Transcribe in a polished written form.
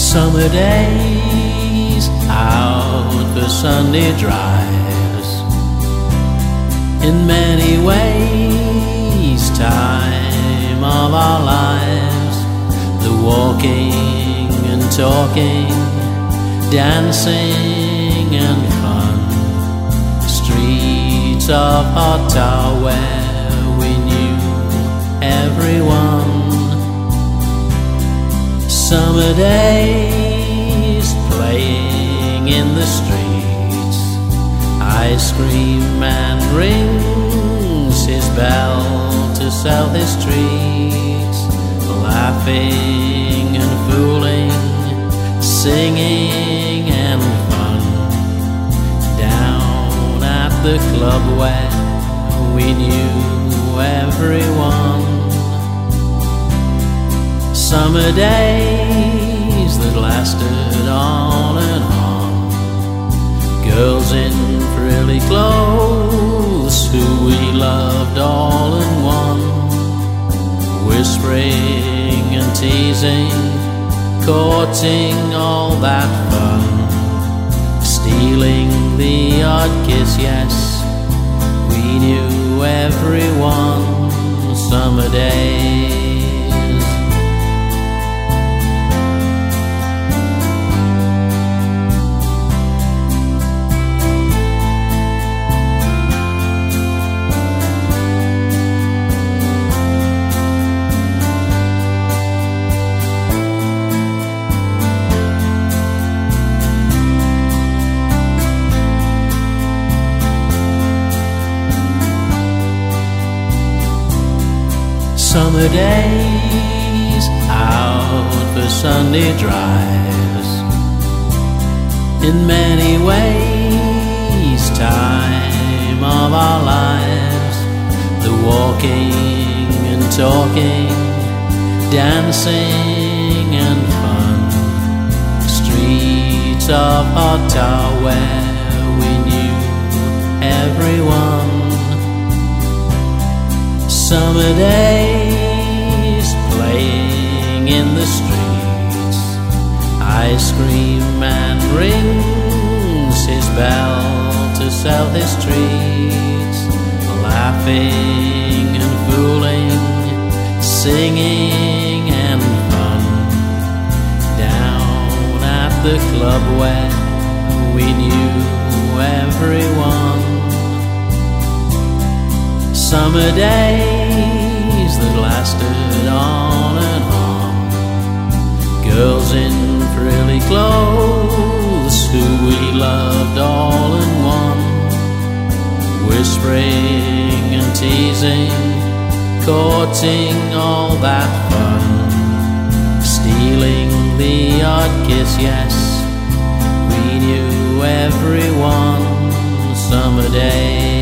Summer days out for Sunday drives. In many ways, time of our lives. The walking and talking, dancing and fun. Streets of Hot Tower where we knew everyone. Summer days playing in the streets. Ice cream man rings his bell to sell his treats. Laughing and fooling, singing and fun. Down at the club where we knew everyone. Summer days that lasted on and on. Girls in frilly clothes who we loved all in one. Whispering and teasing, courting all that fun. Stealing the odd kiss, yes, we knew everyone. Summer days. Summer days out for Sunday drives. In many ways, time of our lives. The walking and talking, dancing and fun. Streets of Hot Tower where we knew everyone. Summer days playing in the streets. Ice cream man rings his bell to sell his treats. Laughing and fooling, singing and fun. Down at the club where we knew everyone. Summer days that lasted on and on. Girls in frilly clothes who we loved all in one. Whispering and teasing, courting all that fun. Stealing the odd kiss, yes, we knew everyone. Summer days.